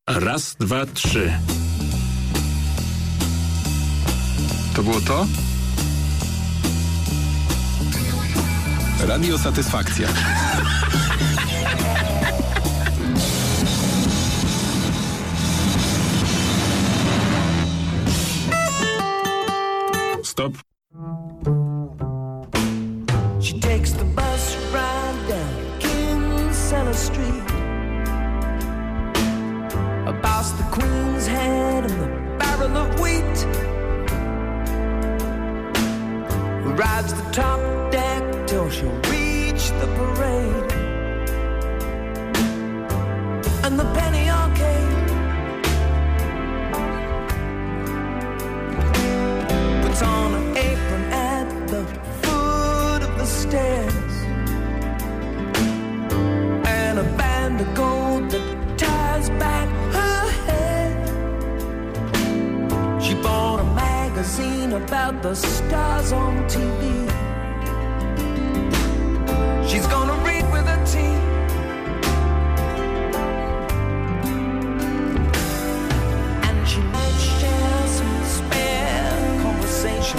Raz, dwa, trzy. To było to? Radio Satysfakcja. Stop. She takes the bus ride down Kinsella Street, past the Queen's Head and the barrel of wheat. Rides the top deck till she'll reach the parade and the penny arcade. Puts on an apron at the foot of the stairs and a band of gold that ties back her head. She bought a magazine about the stars on TV. She's gonna read with her tea. And she might share some spare conversation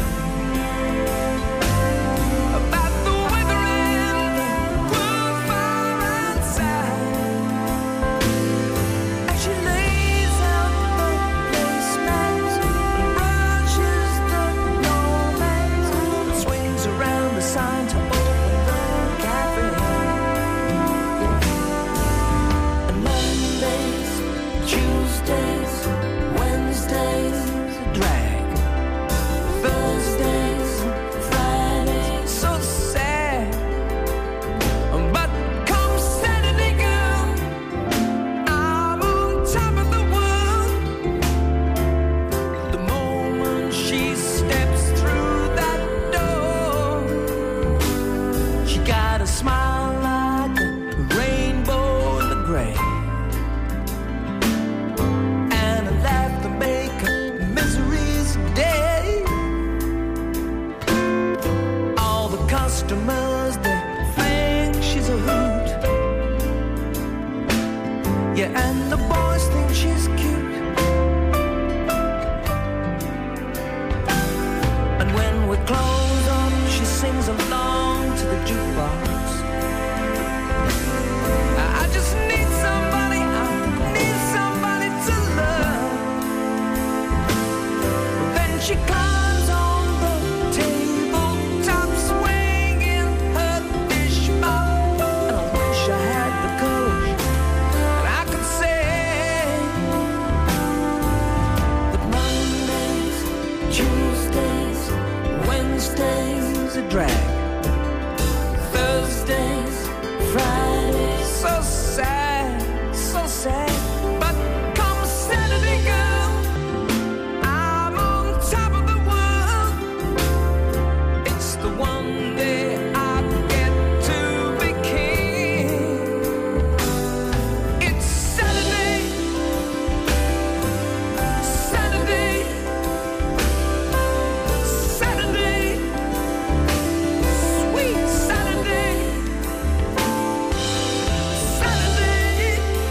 about the weather and the wildfire outside. And she lays out the placemats and brushes the doormats and swings around the sign to open the cafe. And Mondays, Tuesdays, Wednesdays, a drag. Thursdays, Fridays, so sad. But come Saturday, girl, I'm on top of the world. The moment she steps through that door, she got a smile like a rainbow in the gray, and a laugh to make her miseries day. All the customers, they think she's a hoot. Yeah, and the boys think she's cute. And when we close up, she sings along to the jukebox. I just need somebody, I need somebody to love. Then she climbs on the tabletop, swinging her dish mop. And I wish I had the courage, and I could say that Mondays, Tuesdays, Wednesdays, a drag. Thursdays, Fridays, so sad, so sad. But come Saturday, girl, I'm on top of the world. It's the one day I get to be king. It's Saturday, Saturday, Saturday, sweet Saturday, Saturday,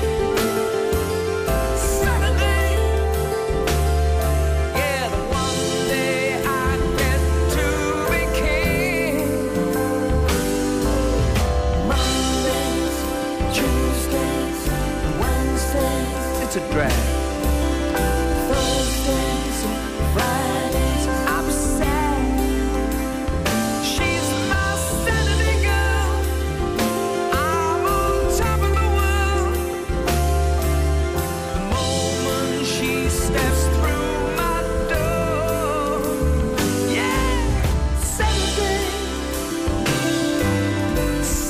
Saturday. Yeah, the one day I get to be king. Mondays, Tuesdays, Wednesdays, it's a drag. Thursdays and Fridays, I'm sad. She's my Saturday girl. I'm on top of the world. The moment she steps through my door. Yeah, Saturday,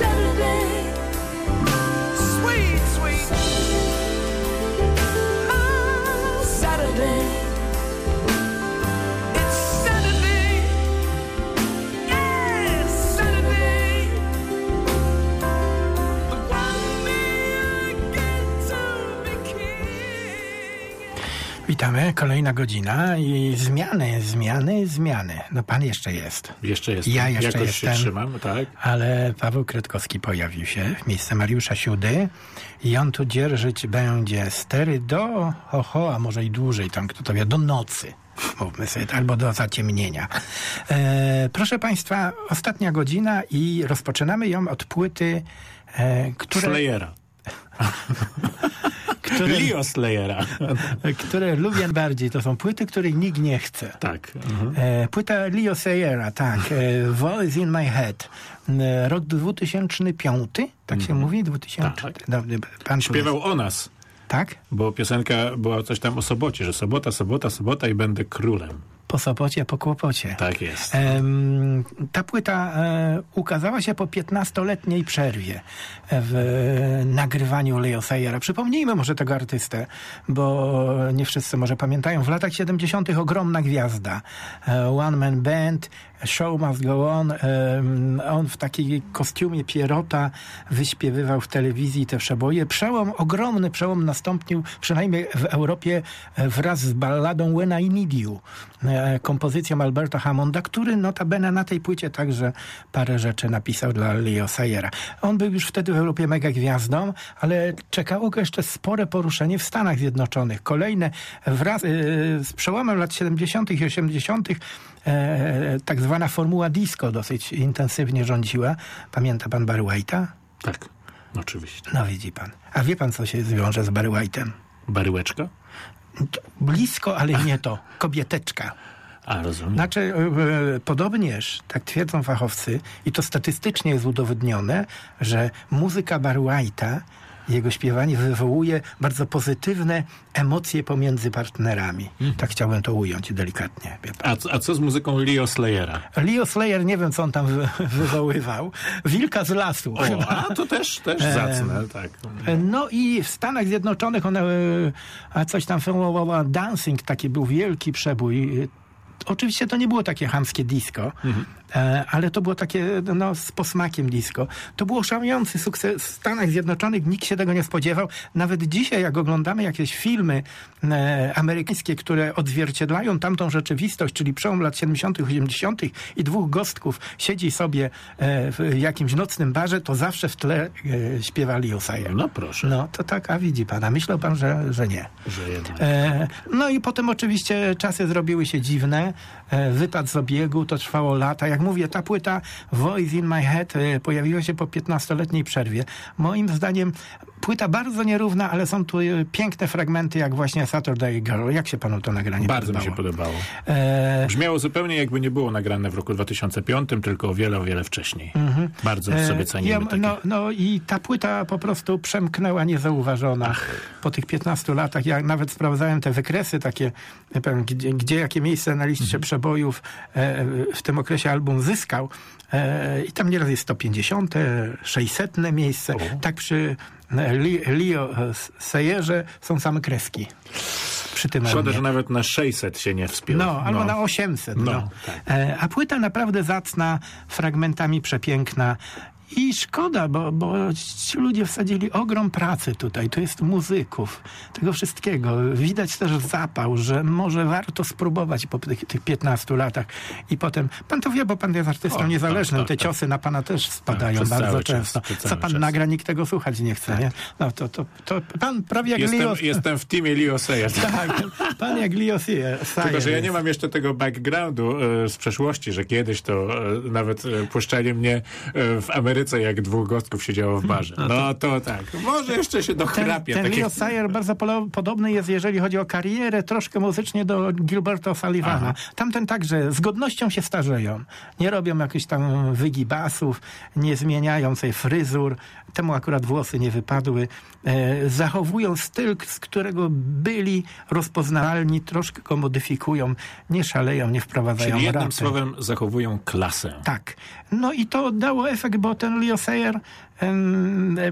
Saturday, sweet, sweet. My Witamy, kolejna godzina i zmiany. No pan jeszcze jest. Jeszcze jest. Ja jeszcze Jakoś jestem. się trzymam, tak? Ale Paweł Kretkowski pojawił się w miejsce Mariusza Siudy i on tu dzierżyć będzie stery do, a może i dłużej, tam kto to wie, do nocy. Mówmy sobie, albo do zaciemnienia. Proszę państwa, ostatnia godzina i rozpoczynamy ją od płyty, Slayera. Leo Slayera. które lubię bardziej. To są płyty, których nikt nie chce. Tak. Płyta Leo Sayera, tak. Voice in my head. Rok 2005, tak się mówi? 2000. Tak. Dobry, pan Śpiewał o nas, tak? bo piosenka była coś tam o sobocie, że sobota i będę królem. Po sobocie, po kłopocie. Tak jest. Ta płyta ukazała się po 15-letniej przerwie w nagrywaniu Leo Sayera. Przypomnijmy może tego artystę, bo nie wszyscy może pamiętają. W latach 70. ogromna gwiazda. One Man Band, Show Must Go On. On w takiej kostiumie Pierrota wyśpiewywał w telewizji te przeboje. Ogromny przełom nastąpił przynajmniej w Europie wraz z balladą When I Need You, kompozycją Alberta Hammonda, który notabene na tej płycie także parę rzeczy napisał dla Leo Sayera. On był już wtedy w Europie mega gwiazdą, ale czekało go jeszcze spore poruszenie w Stanach Zjednoczonych. Kolejne wraz z przełomem lat 70. i 80. Tak zwana formuła disco dosyć intensywnie rządziła. Pamięta pan Barry White'a? Tak, oczywiście. No widzi pan. A wie pan, co się zwiąże z Barry White'em? Baryłeczka? Blisko, ale nie to. Kobieteczka. A, rozumiem. Znaczy, podobnież, tak twierdzą fachowcy, i to statystycznie jest udowodnione, że muzyka Barry White'a, jego śpiewanie wywołuje bardzo pozytywne emocje pomiędzy partnerami. Tak chciałbym to ująć delikatnie. Wie pan. A co z muzyką Leo Slayera? Leo Slayer, nie wiem, co on tam wywoływał. Wilka z lasu. A to też zacne, tak. No i w Stanach Zjednoczonych one coś tam formułowała Dancing, taki był wielki przebój. Oczywiście to nie było takie chamskie disco, ale to było takie z posmakiem disco. To było szalejący sukces w Stanach Zjednoczonych, nikt się tego nie spodziewał. Nawet dzisiaj, jak oglądamy jakieś filmy amerykańskie, które odzwierciedlają tamtą rzeczywistość, czyli przełom lat 70., 80. i dwóch gostków siedzi sobie w jakimś nocnym barze, to zawsze w tle śpiewa Leo Sayer. No proszę. No to tak, a widzi pan, a myślał pan, że nie. Że jednak. No i potem oczywiście czasy zrobiły się dziwne. Wypad z obiegu, to trwało lata. Jak mówię, ta płyta Voice in my head pojawiła się po 15-letniej przerwie. Moim zdaniem płyta bardzo nierówna, ale są tu piękne fragmenty, jak właśnie Saturday Girl. Jak się panu to nagranie Bardzo podobało? mi się podobało. Brzmiało zupełnie jakby nie było nagrane w roku 2005, tylko o wiele wcześniej. Bardzo sobie cenimy takie. No i ta płyta po prostu przemknęła niezauważona. Po tych 15 latach, ja nawet sprawdzałem te wykresy takie, gdzie jakie miejsce na liście przebojów w tym okresie album zyskał. I tam nieraz jest 150, 600 miejsce. Tak przy Leo Sayerze są same kreski. Przy tym Szkoda, albumie. że nawet na 600 się nie wspiął. Albo na 800. Tak. A płyta naprawdę zacna, fragmentami przepiękna. I szkoda, bo ci ludzie wsadzili ogrom pracy tutaj. To jest muzyków, tego wszystkiego. Widać też zapał, że może warto spróbować po tych 15 latach. I potem, pan to wie, bo pan jest artystą niezależnym. tak. Te ciosy na pana też spadają przez bardzo cały często. czas, Co pan nagra, nikt tego słuchać nie chce. Nie? No to pan prawie jak Leo... Jestem w teamie Leo Sayer. Tak, pan jak Leo Sayer. Tylko, że ja nie mam jeszcze tego backgroundu z przeszłości, że kiedyś to nawet puszczali mnie w Ameryce, jak dwóch gostków siedziało w barze. No to tak. Może jeszcze się dochrapie. Ten Leo Sayer bardzo podobny jest, jeżeli chodzi o karierę, troszkę muzycznie do Gilberta O'Sullivana. Tamten także z godnością się starzeją. Nie robią jakichś tam wygibasów, nie zmieniają sobie fryzur. Temu akurat włosy nie wypadły. Zachowują styl, z którego byli rozpoznawalni, troszkę go modyfikują, nie szaleją, nie wprowadzają Czyli jednym rapy. słowem zachowują klasę. Tak. No i to dało efekt, bo ten Leo Sayer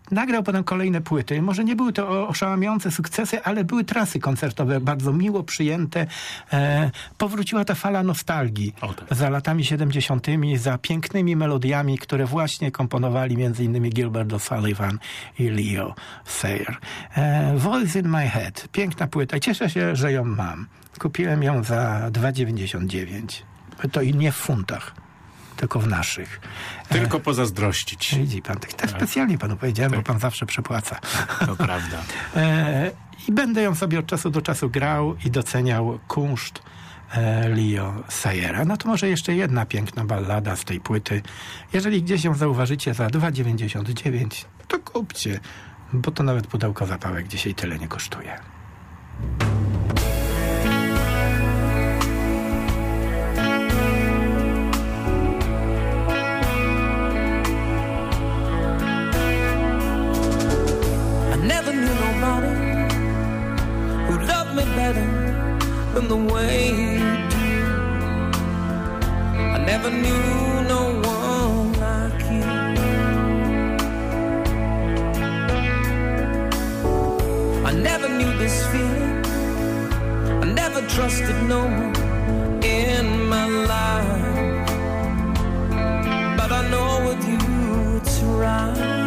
nagrał potem kolejne płyty. Może nie były to oszałamiające sukcesy, ale były trasy koncertowe bardzo miło przyjęte. Powróciła ta fala nostalgii za latami 70., za pięknymi melodiami, które właśnie komponowali m.in. Gilbert O'Sullivan i Leo Sayer. Voice in My Head. Piękna płyta. Cieszę się, że ją mam. Kupiłem ją za $2,99. To i nie w funtach, tylko w naszych. Tylko pozazdrościć. Widzi pan, tak specjalnie panu powiedziałem, bo pan zawsze przepłaca. To prawda. I będę ją sobie od czasu do czasu grał i doceniał kunszt Leo Sayera. No to może jeszcze jedna piękna ballada z tej płyty. Jeżeli gdzieś ją zauważycie za $2,99, to kupcie, bo to nawet pudełko zapałek dzisiaj tyle nie kosztuje. Never knew nobody who loved me better than the way you do. I never knew no one like you. I never knew this feeling. I never trusted no one in my life. But I know with you it's right.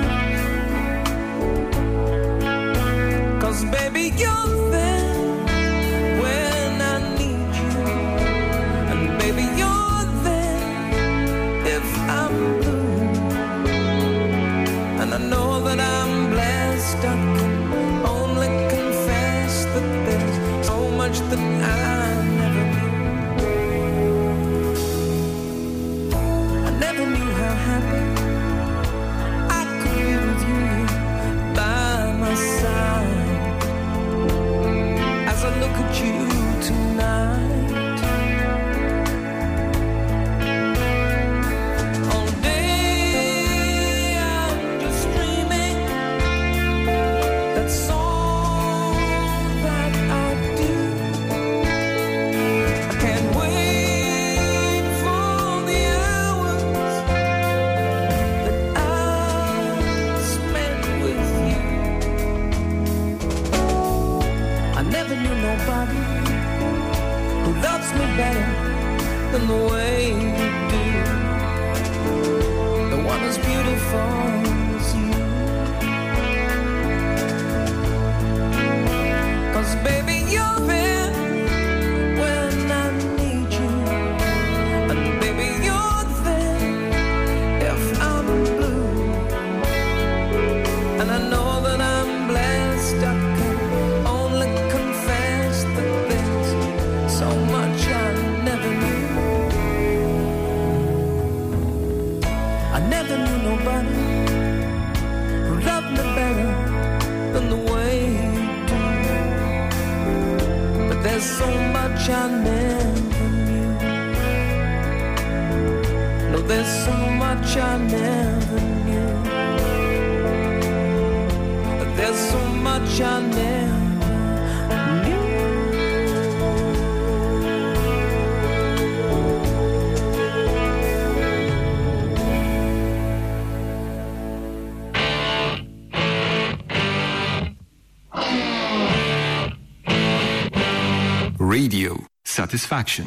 'Cause baby, you're there when I need you. And baby, you're there if I'm blue. And I know that I'm blessed. I can only confess that there's so much that I never knew. I never knew how happy I could be with you here by my side. As I look at you tonight, all day I'm just dreaming that song that I do. I can't wait for the hours that I spent with you. I never knew nobody who loves me better than the way you do. The one as beautiful as you. 'Cause baby, you're there when I need you. And baby, you're there if I'm blue. And I know that I'm blessed. I can only confess that there's so much I never knew. I never knew nobody who loved me better than the way you do. But there's so much I never knew. No, there's so much I never knew. But there's so much I never knew. Radio Satisfaction.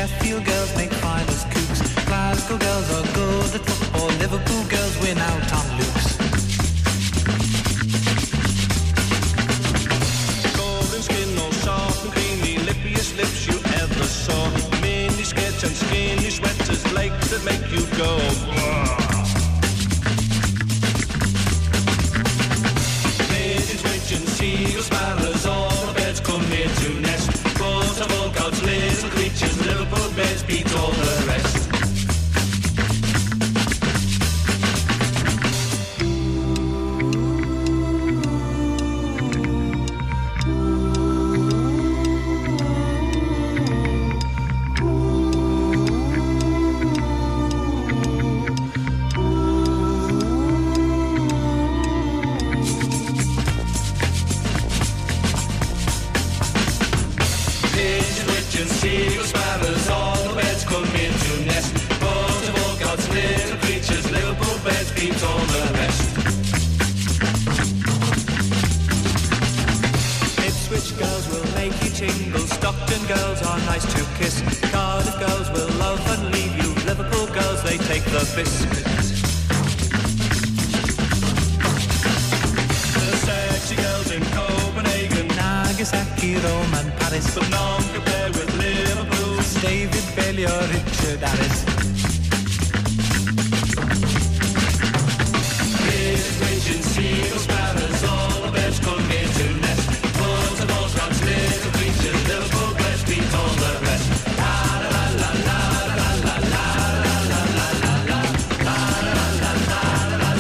Sheffield girls make fine as cooks. Glasgow girls are good at football. Liverpool girls win out on Luke's. Golden skin, all soft and creamy, lippiest lips you ever saw. Mini skirts and skinny sweaters, legs that make you go. Pigeons, pigeons, seagulls, sparrows, all the birds come here to nest. But of all God's little creatures, Liverpool birds beat all the rest. Seagulls, sparrows, all the birds come in to nest. But of all God's little creatures, Liverpool birds beat all the rest. Ipswich girls will make you tingle. Stockton girls are nice to kiss. Cardiff girls will love and leave you. Liverpool girls, they take the biscuits. The sexy girls in Copenhagen, Nagasaki, Rome and Paris, but none compare with Liverpool's David Bailey or Richard Harris. Pigeons, pigeons, seagulls, sparrows, all the birds come here to nest. But of all God's little creatures, Liverpool birds beat all the rest. La la la la la la la la la la la la la la la la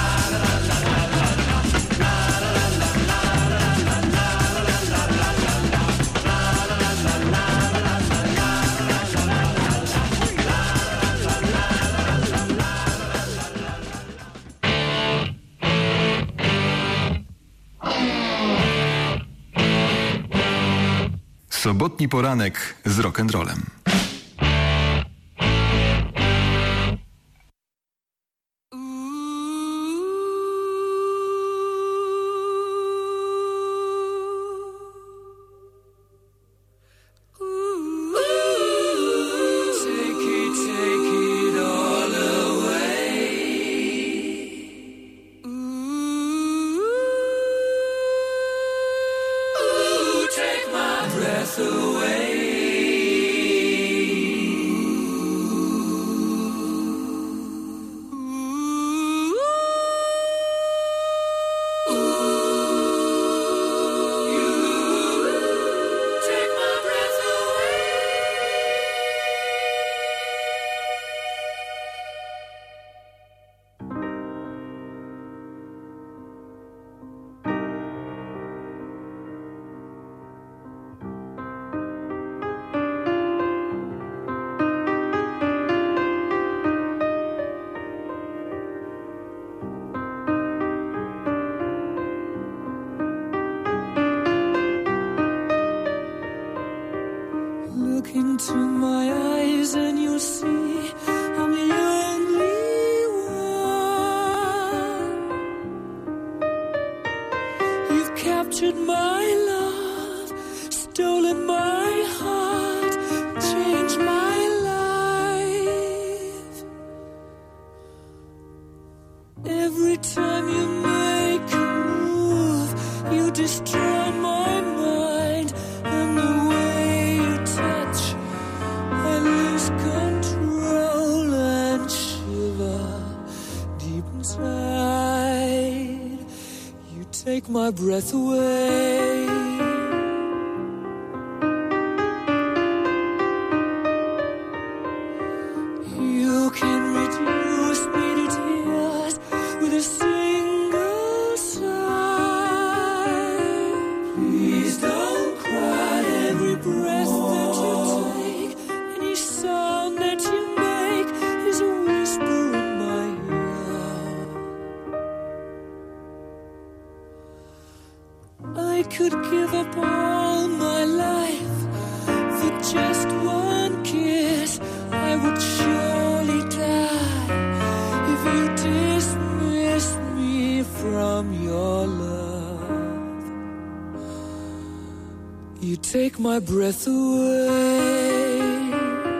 Sobotni poranek z rock'n'rollem. Look into my eyes and you'll see I'm the only one. You've captured my love, stolen my heart, changed my life. Every time you make a move, you destroy my mind, and the way you touch, I lose control and shiver deep inside. You take my breath away. You can reduce me to tears with a single sigh. Please don't cry. Every breath that you take, any sound that you make is a whisper in my ear. I could give up all my life for just one kiss. I would surely die if you dismiss me from your love. You take my breath away.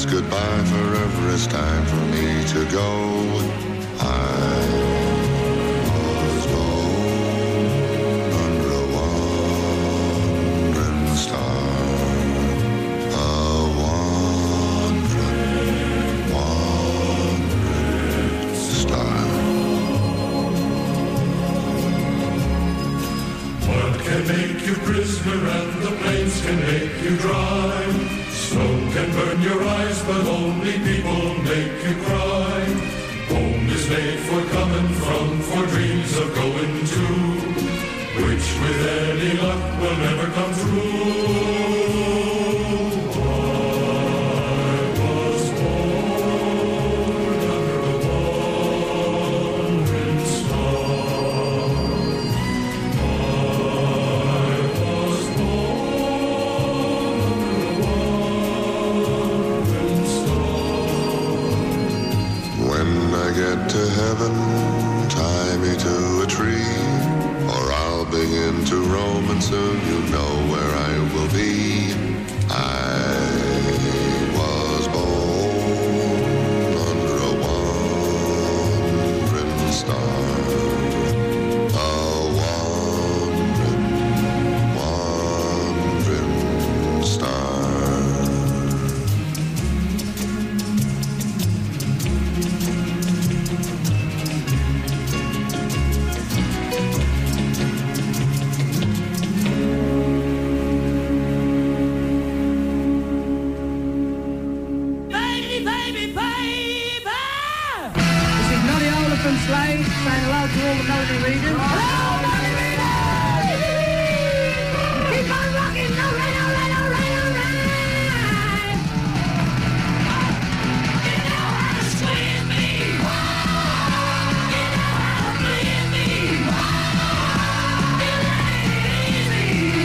says goodbye forever, it's time for me to go. I was born under a wandering star, a wandering star. What can make you prisoner and the plains can make you dry? Snow can burn your eyes, but only people make you cry. Home is made for coming from, for dreams of going to, which with any luck will never come true. I was born under a wandering star. I was born under a wandering star. When I get to heaven, tie me to a tree, or I'll begin to roam, and soon you know where I will be. I was born under a wandering star, a wandering star. Baby, baby, baby! This is Noddy Oliphant Slade saying hello to all the melody readers. Hello, melody readers! Keep on rocking, all right, all right, all right, all right! You know how to swing me! You know how to bleed me! You lay it easy!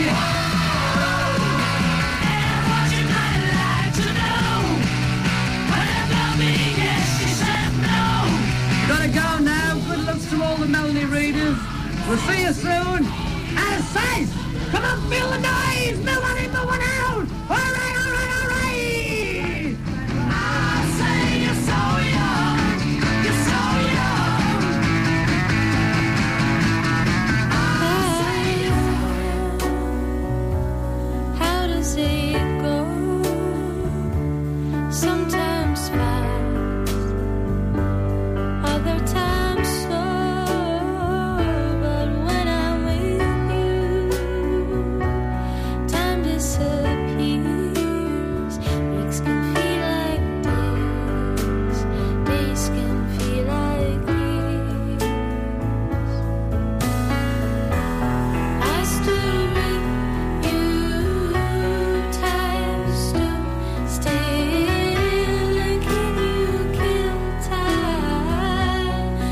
And what you might like to know, when I love me, yes, she said no. Gotta go now. Good luck to all the melody readers. We'll see you soon. And safe. Come on, feel the noise. Move on in, move on out. All right, all right, all right. I say you're so young. You're so young. How does it go? Sometimes fast, other times slow. But when I'm with you, time disappears. Weeks can feel like days, days can feel like years. I stood with you, time stood still. Can you kill time?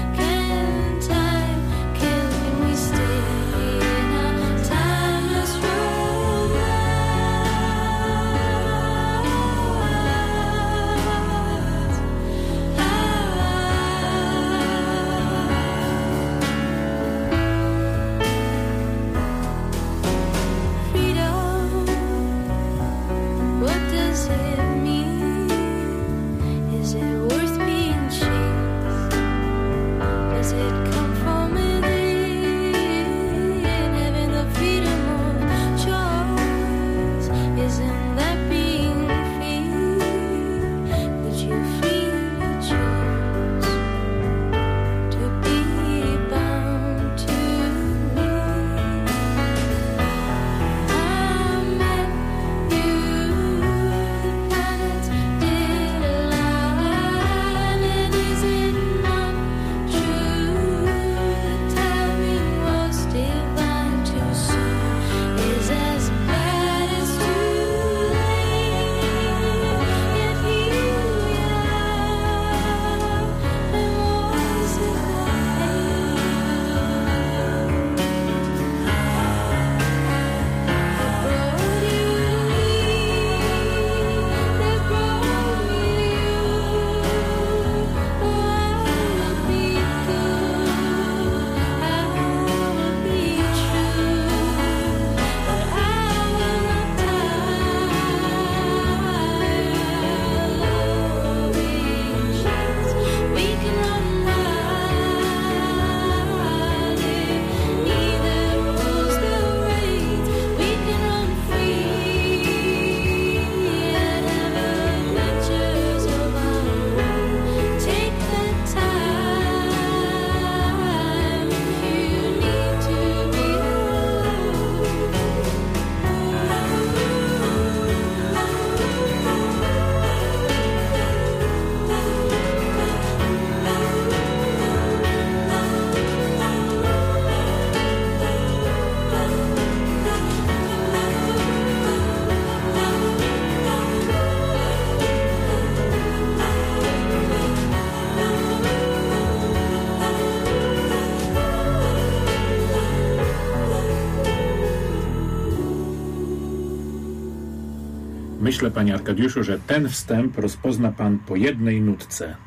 Myślę, panie Arkadiuszu, że ten wstęp rozpozna pan po jednej nutce.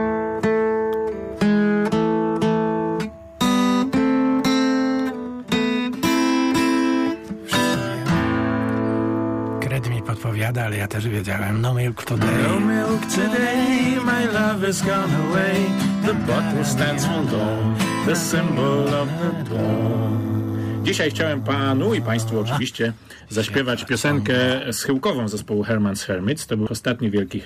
Kred mi podpowiada, ale ja też wiedziałem. No milk today. No milk today, my love has gone away. The bottle stands alone, the symbol of the dawn. Dzisiaj chciałem panu i państwu oczywiście zaśpiewać piosenkę schyłkową zespołu Herman's Hermits. To był ostatni wielki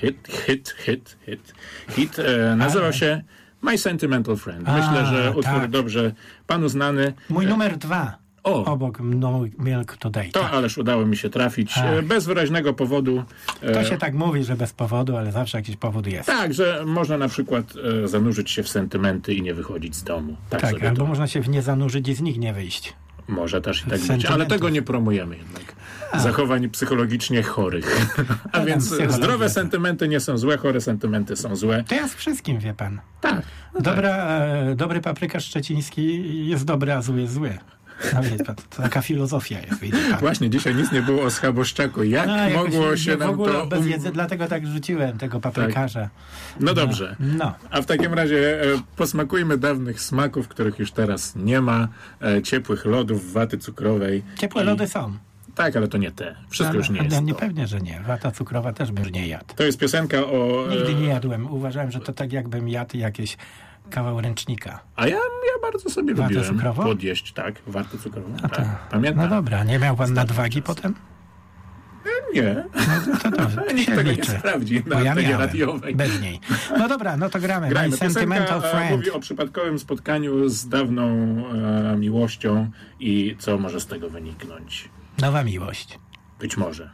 hit. Nazywał się My Sentimental Friend. Myślę, że utwór dobrze panu znany. Mój numer 2. Obok No Milk Today. To ależ udało mi się trafić bez wyraźnego powodu. To się tak mówi, że bez powodu, ale zawsze jakiś powód jest. Tak, że można na przykład zanurzyć się w sentymenty i nie wychodzić z domu. Tak, albo można się w nie zanurzyć i z nich nie wyjść. Może też i tak być, ale tego nie promujemy jednak. Zachowań psychologicznie chorych. A więc zdrowe sentymenty nie są złe, chore sentymenty są złe. To ja z wszystkim, wie pan. Tak. Dobry paprykarz szczeciński jest dobry, a zły jest zły. No wie pan, to taka filozofia jest. Właśnie, dzisiaj nic nie było o schaboszczaku. Jak mogło się nam w ogóle to... bez wiedzy, dlatego tak rzuciłem tego paprykarza. Tak. No dobrze. No. A w takim razie posmakujmy dawnych smaków, których już teraz nie ma. Ciepłych lodów, waty cukrowej. Ciepłe lody są. Tak, ale to nie te. Wszystko już nie jest Nie, to. pewnie, że nie. Wata cukrowa też bym nie jadł. To jest piosenka o... Nigdy nie jadłem. Uważałem, że to tak jakbym jadł jakieś kawał ręcznika. A ja bardzo sobie Watę lubiłem cukrową? podjeść, tak, wartę cukrową. Tak. Pamiętam. No dobra, nie miał pan nadwagi potem? Nie. No to Nikt się tego liczy. nie sprawdzi Bo na ja antenie miałem. radiowej. Bez niej. No dobra, no to gramy. My Grajmy. Sentimental Piosenka Friend. mówi o przypadkowym spotkaniu z dawną miłością i co może z tego wyniknąć. Nowa miłość. Być może.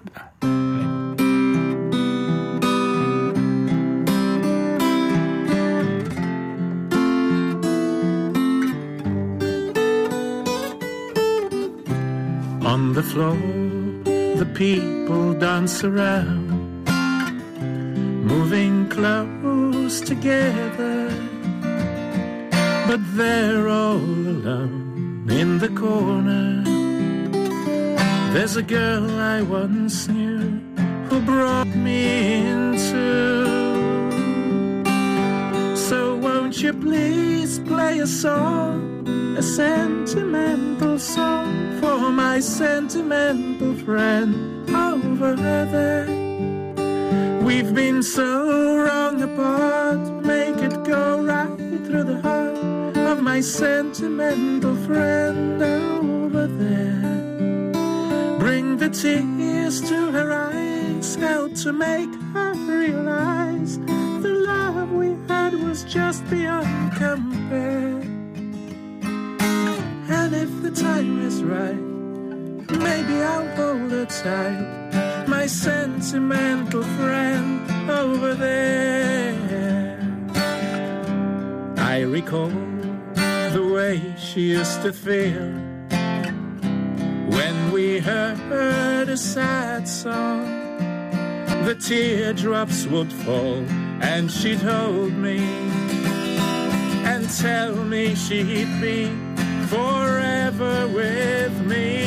On the floor, the people dance around, moving close together, but they're all alone in the corner. There's a girl I once knew who brought me into. So won't you please play a song, a sentimental song for my sentimental friend over there. We've been so wrong apart, make it go right through the heart of my sentimental friend over there. Bring the tears to her eyes, help to make her realize the love we had was just beyond compare. And if the time is right, maybe I'll hold her tight, my sentimental friend over there. I recall the way she used to feel when we heard a sad song. The teardrops would fall and she'd hold me and tell me she'd be forever with me.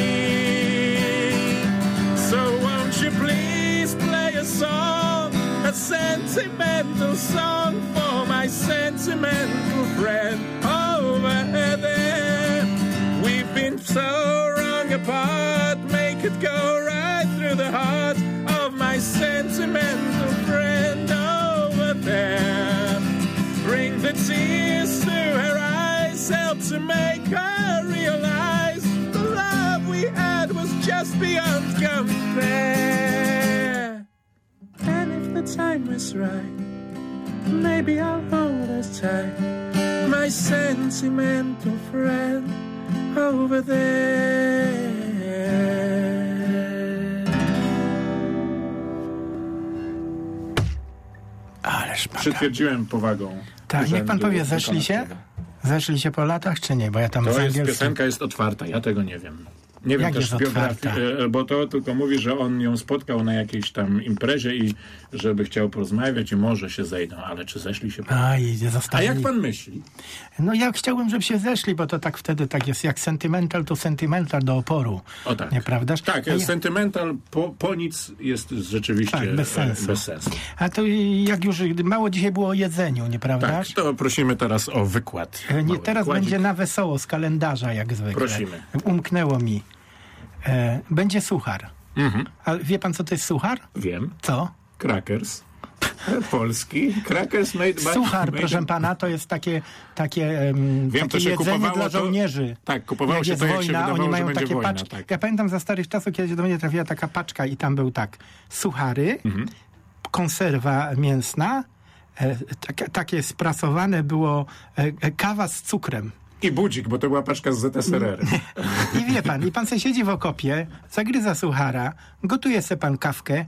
So won't you please play a song, a sentimental song for my sentimental friend over there. We've been so wrong apart, make it go right through the heart of my sentimental friend over there. Bring the tears to her eyes, help to make her realize the love we had was just beyond compare. And if the time is right, maybe I'll hold her tight, my sentimental friend over there. Ależ pan. Przytwierdziłem powagą. Tak, niech pan powie, zeszli się? Zeszli się po latach, czy nie? Bo ja tam To z jest, angielskim... piosenka jest otwarta, ja tego nie wiem. Nie wiem Jak też jest z biografii, otwarta? bo to tylko mówi, że on ją spotkał na jakiejś tam imprezie i żeby chciał porozmawiać i może się zejdą, ale czy zeszli się? Aj, A zostawili. jak pan myśli? No ja chciałbym, żeby się zeszli, bo to tak wtedy tak jest jak sentimental to sentimental do oporu. O tak. Nieprawdaż? Tak, sentymental po nic jest rzeczywiście Tak, bez sensu. bez sensu. A to jak już mało dzisiaj było o jedzeniu, Tak, nieprawdaż? to prosimy teraz o wykład. Nie, Mały teraz wykładzik. będzie na wesoło z kalendarza, jak zwykle. Prosimy. Umknęło mi. Będzie suchar. A wie pan, co to jest suchar? Wiem. Co? Crackers. Polski. Crackers made by... Suchar, proszę pana, to jest takie Wiem, to takie się jedzenie kupowało dla żołnierzy. Tak, kupowało jak się jest to, jak się wojna, wydawało, oni mają że będzie takie wojna. paczki. Tak. Ja pamiętam za starych czasów, kiedy do mnie trafiła taka paczka i tam był tak, suchary, konserwa mięsna, takie sprasowane było kawa z cukrem. I budzik, bo to była paczka z ZSRR. I wie pan, i pan se siedzi w okopie, zagryza suchara, gotuje se pan kawkę,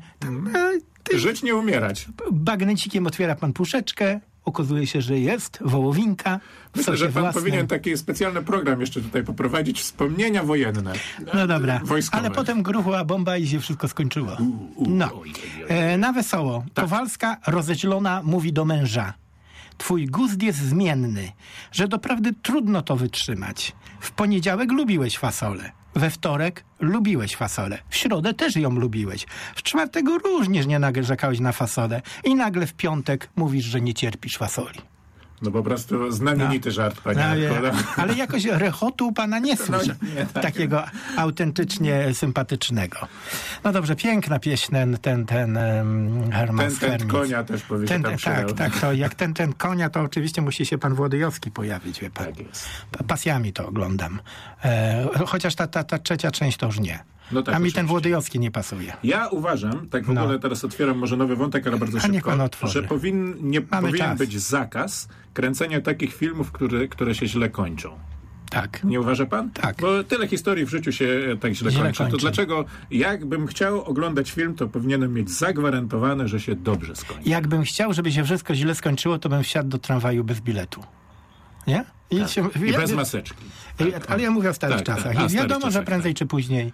Żyć, nie umierać. bagnecikiem otwiera pan puszeczkę, okazuje się, że jest wołowinka w Myślę, sosie że pan własnym. powinien taki specjalny program jeszcze tutaj poprowadzić, wspomnienia wojenne. No dobra, Wojskowe. ale potem gruchła bomba i się wszystko skończyło. No, na wesoło. Tak. Kowalska rozeźlona mówi do męża. Twój gust jest zmienny, że doprawdy trudno to wytrzymać. W poniedziałek lubiłeś fasolę. We wtorek lubiłeś fasolę. W środę też ją lubiłeś. W czwartego również nie narzekałeś na fasolę. I nagle w piątek mówisz, że nie cierpisz fasoli. No po prostu znamienity żart, panie Arko. Ale jakoś rechotu u pana nie słyszę. nie, tak. Takiego autentycznie sympatycznego. No dobrze, piękna pieśń ten Herman Ten konia też powie się tam przydał. tak, to jak ten konia, to oczywiście musi się pan Włodyjowski pojawić, wie pan. Tak jest. Pasjami to oglądam. Chociaż ta trzecia część to już nie. No tak, A mi oczywiście. ten Włodyjowski nie pasuje. Ja uważam, tak w ogóle teraz otwieram może nowy wątek, ale bardzo A niech pan szybko, otworzy. że powinien czas. być zakaz kręcenia takich filmów, które się źle kończą. Tak. Nie uważa pan? Tak. Bo tyle historii w życiu się tak źle kończy. To dlaczego, jakbym chciał oglądać film, to powinienem mieć zagwarantowane, że się dobrze skończy. Jakbym chciał, żeby się wszystko źle skończyło, to bym wsiadł do tramwaju bez biletu. Nie? I I bez maseczki. Ale ja mówię o starych Tak, czasach. tak. A, I wiadomo, starych że czasach, prędzej czy później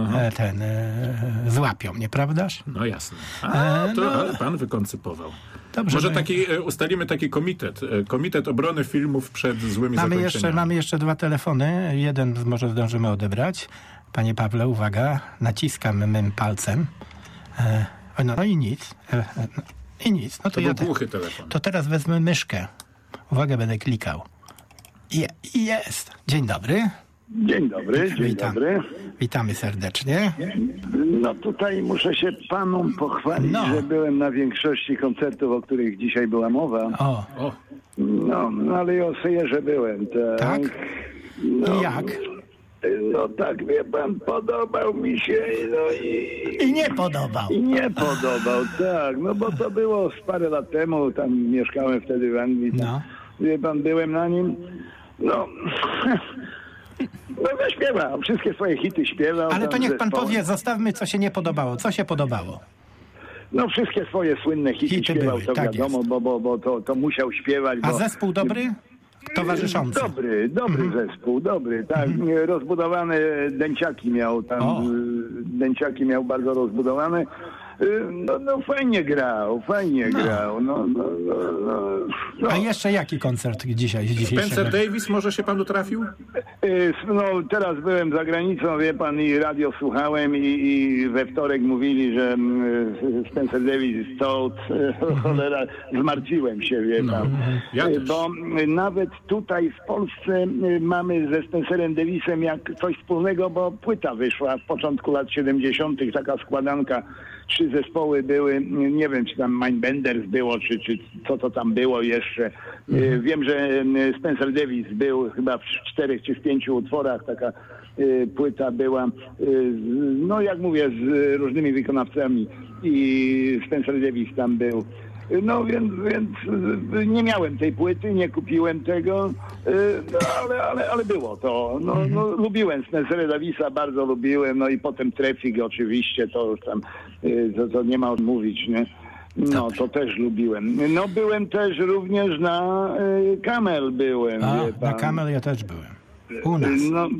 złapią, nieprawdaż? No jasne. no. Ale pan wykoncypował. Dobrze, Może no ustalimy taki komitet obrony filmów przed złymi zakończeniami. Mamy jeszcze 2 telefony. Jeden może zdążymy odebrać. Panie Pawle, uwaga, naciskam mym palcem. No i nic. I nic. No To był głuchy telefon. To teraz wezmę myszkę. Uwaga, będę klikał. Jest. Dzień dobry. Dzień dobry, dzień dobry. Witamy serdecznie. No tutaj muszę się panom pochwalić, że byłem na większości koncertów, o których dzisiaj była mowa. O. No ale ja sobie, że byłem. Tak? I jak? No tak, wie pan, podobał mi się, I nie podobał. I nie podobał, tak. No bo to było parę lat temu, tam mieszkałem wtedy w Anglii. Tam, wie pan, byłem na nim. No śpiewał, wszystkie swoje hity śpiewał. Ale to niech pan powie, zostawmy, co się nie podobało. Co się podobało? No wszystkie swoje słynne hity śpiewał, były, to tak wiadomo, bo to musiał śpiewać. A zespół dobry? Towarzyszący. Dobry zespół, dobry, tak. Rozbudowane dęciaki miał tam. Dęciaki miał bardzo rozbudowane. No fajnie grał. No. A jeszcze jaki koncert dzisiaj? Spencer Davis może się panu trafił? No teraz byłem za granicą, wie pan, i radio słuchałem i we wtorek mówili, że Spencer Davis jest cholera, zmartwiłem się, wie pan. Ja też. Bo nawet tutaj w Polsce mamy ze Spencerem Davisem jak coś wspólnego, bo płyta wyszła w początku lat 70., taka składanka. 3 zespoły były, nie wiem, czy tam Mindbenders było, czy co to tam było jeszcze. Wiem, że Spencer Davis był chyba w 4 czy w 5 utworach, taka płyta była, no jak mówię, z różnymi wykonawcami i Spencer Davis tam był. No więc nie miałem tej płyty, nie kupiłem tego, ale było to. No, lubiłem Spencera Davisa, bardzo lubiłem, no i potem Traffic oczywiście, to już tam to nie ma odmówić, nie? No, to też lubiłem. No byłem też również na Camel byłem. Na Camel ja też byłem. U nas.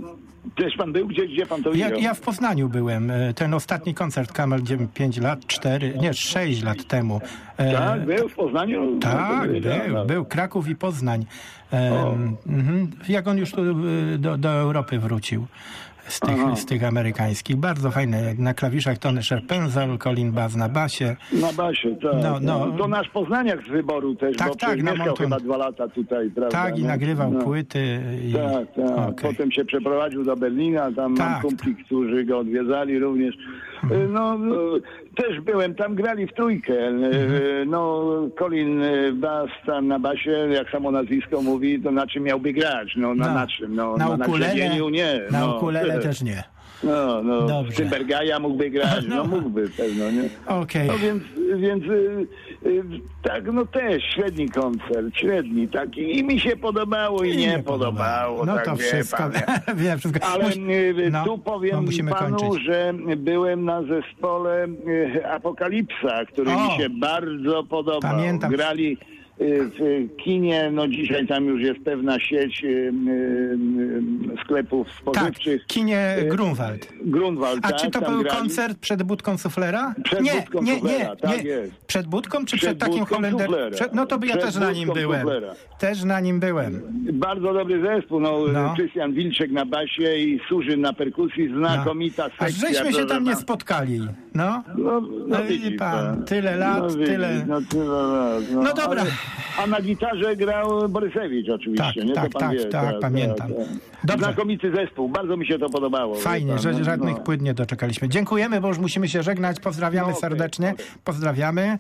Też pan był gdzie pan to widział? Ja w Poznaniu byłem. Ten ostatni koncert Camel 5 lat, 6 lat temu. Tak, był w Poznaniu? Tak, był. Kraków i Poznań. Jak on już tu do Europy wrócił. Z tych amerykańskich. Bardzo fajne. Na klawiszach Tony Sherpenzel, Colin Bass na basie. Na basie, tak. To nasz Poznaniak z wyboru też, bo mieszkał chyba 2 lata tutaj, prawda? Tak, i nagrywał płyty. Tak. Okay. Potem się przeprowadził do Berlina, tam mam kumpli, którzy go odwiedzali również. Też byłem, tam grali w trójkę. Colin Bass tam na basie, jak samo nazwisko mówi, to na czym miałby grać? Na czym? Na ukulele? Nie. Na ukulele też nie. Cymbergaja mógłby grać, mógłby pewno, nie? Okej. Więc tak, też średni koncert, taki i mi się podobało i nie podobało. No tak, to wszystko, wiem wszystko. Ale tu powiem panu, że byłem na zespole Apokalipsa, który mi się bardzo podobał. Pamiętam. Grali w kinie, dzisiaj tam już jest pewna sieć sklepów spożywczych. Tak, kinie Grunwald. A czy to był koncert przed budką suflera? Przed budką suflera, tak jest. Przed budką czy przed takim Holenderem? Ja też na nim byłem. Też na nim byłem. Bardzo dobry zespół, Krystian Wilczek na basie i Surzyn na perkusji, znakomita sekcja. A żeśmy się tam nie spotkali. Widzi pan, tyle lat, tyle... No dobra. A na gitarze grał Borysewicz oczywiście. Tak, pamiętam. Dobrze. Znakomity zespół, bardzo mi się to podobało. Fajnie, że żadnych płyt nie doczekaliśmy. Dziękujemy, bo już musimy się żegnać. Pozdrawiamy serdecznie. Pozdrawiamy.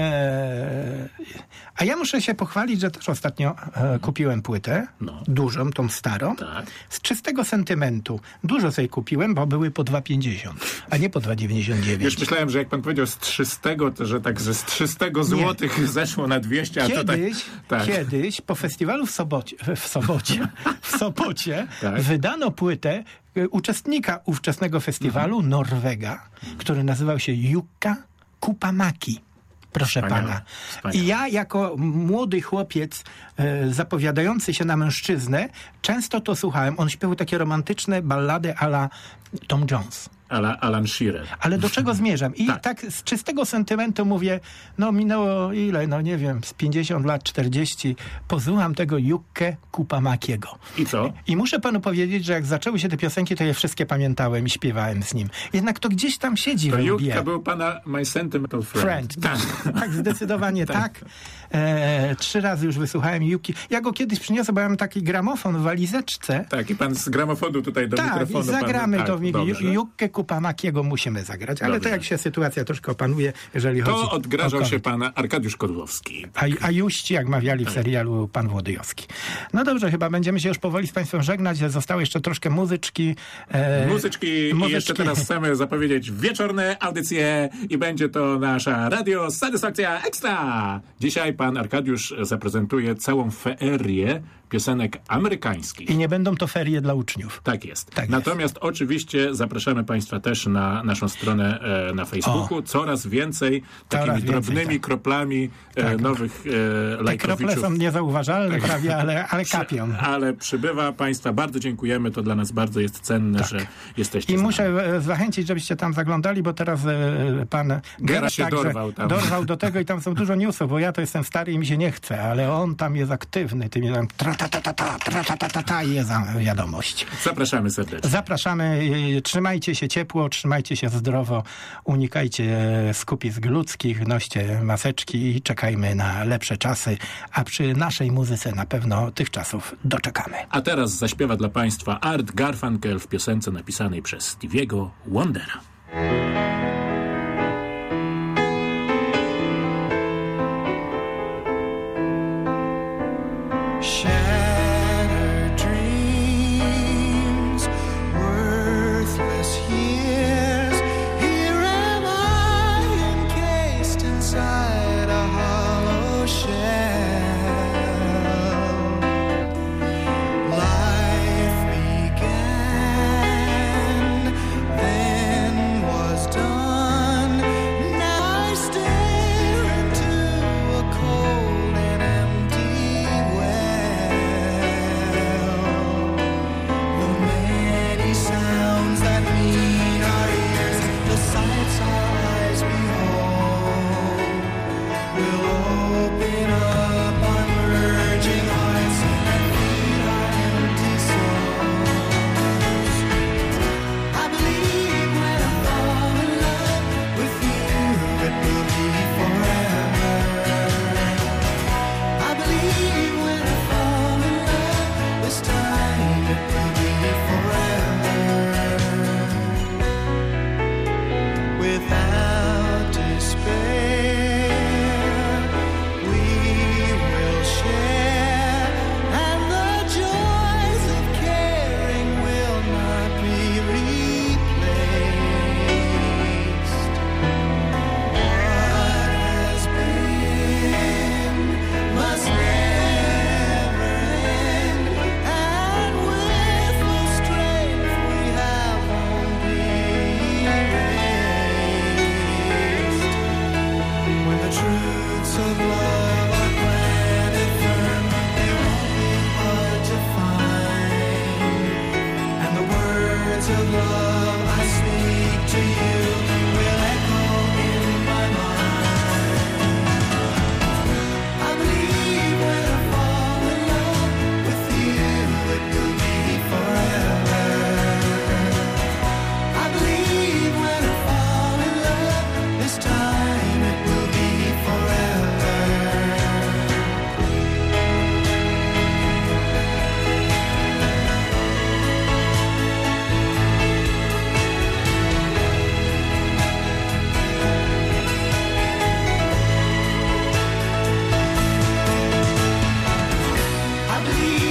A ja muszę się pochwalić, że też ostatnio kupiłem płytę, dużą, tą starą, z czystego sentymentu. Dużo sobie kupiłem, bo były po 2,50, a nie po 2,99. Już myślałem, że jak pan powiedział z 300, to że tak ze 300 złotych zeszło na 200, a Kiedyś po festiwalu w Sopocie wydano płytę uczestnika ówczesnego festiwalu, Norwega, który nazywał się Jukka Kupamaki. Proszę pana. I ja jako młody chłopiec zapowiadający się na mężczyznę często to słuchałem. On śpiewał takie romantyczne ballady a la Tom Jones. Alan Shearer. Ale do czego zmierzam? I tak z czystego sentymentu mówię, minęło ile, nie wiem, z 50 lat, 40, posłucham tego Jukkę Kupamakiego. I co? I muszę panu powiedzieć, że jak zaczęły się te piosenki, to je wszystkie pamiętałem i śpiewałem z nim. Jednak to gdzieś tam siedzi we mnie. Jukka był pana My Sentimental Friend. Tak, zdecydowanie tak. 3 razy już wysłuchałem Jukki. Ja go kiedyś przyniosłem, bo miałem taki gramofon w walizeczce. Tak, i pan z gramofonu tutaj do mikrofonu. Tak, i zagramy to Jukkę Kupamakiego musimy zagrać. Ale to jak się sytuacja troszkę opanuje, jeżeli chodzi to odgrażał się pan Arkadiusz Kodłowski. A juści, jak mawiali w serialu pan Włodyjowski. No dobrze, chyba będziemy się już powoli z państwem żegnać. Zostało jeszcze troszkę muzyczki. I jeszcze teraz chcemy zapowiedzieć wieczorne audycje i będzie to nasza Radio Satysfakcja Ekstra. Dzisiaj pan Arkadiusz zaprezentuje całą feerię piosenek amerykańskich. I nie będą to ferie dla uczniów. Tak jest. Natomiast oczywiście zapraszamy państwa też na naszą stronę na Facebooku. Coraz więcej takimi drobnymi kroplami nowych lajkowiczów. Te krople są niezauważalne prawie, ale kapią. Ale przybywa państwa. Bardzo dziękujemy. To dla nas bardzo jest cenne, że jesteście I muszę zachęcić, żebyście tam zaglądali, bo teraz pan Gera się dorwał do tego i tam są dużo newsów, bo ja to jestem stary i mi się nie chce, ale on tam jest aktywny. Tymi tam i jest wiadomość. Zapraszamy serdecznie. Zapraszamy. Trzymajcie się ciepło, trzymajcie się zdrowo, unikajcie skupisk ludzkich, noście maseczki i czekajmy na lepsze czasy, a przy naszej muzyce na pewno tych czasów doczekamy. A teraz zaśpiewa dla państwa Art Garfunkel w piosence napisanej przez Stevie'ego Wondera. Shattered dreams, worthless years. Here am I, encased inside a hollow shell. Life began, then was done. Now I stare into a cold and empty well. believe